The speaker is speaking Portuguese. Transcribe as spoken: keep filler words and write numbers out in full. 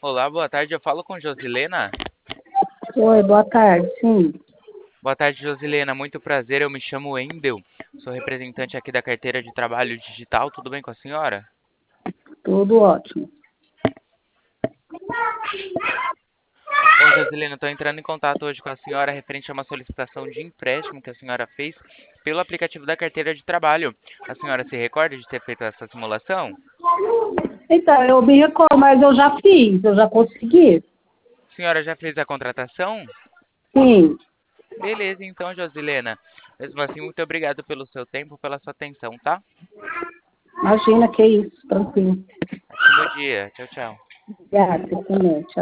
Olá, boa tarde. Eu falo com Josilena. Oi, boa tarde, sim, Boa tarde, Josilena. Muito prazer. Eu me chamo Wendel. Sou representante aqui da carteira de trabalho digital. Tudo bem com a senhora? tudo ótimo. Bom, Josilena, estou entrando em contato hoje com a senhora referente a uma solicitação de empréstimo que a senhora fez pelo aplicativo da carteira de trabalho. A senhora se recorda de ter feito essa simulação? Então, eu me recordo, mas eu já fiz, eu já consegui. A senhora já fez a contratação? Sim, Beleza, então, Josilena. Mesmo assim, muito obrigado pelo seu tempo, pela sua atenção, tá? imagina que isso, tranquilo. Ótimo dia. Tchau, tchau. Obrigada, você também, tchau.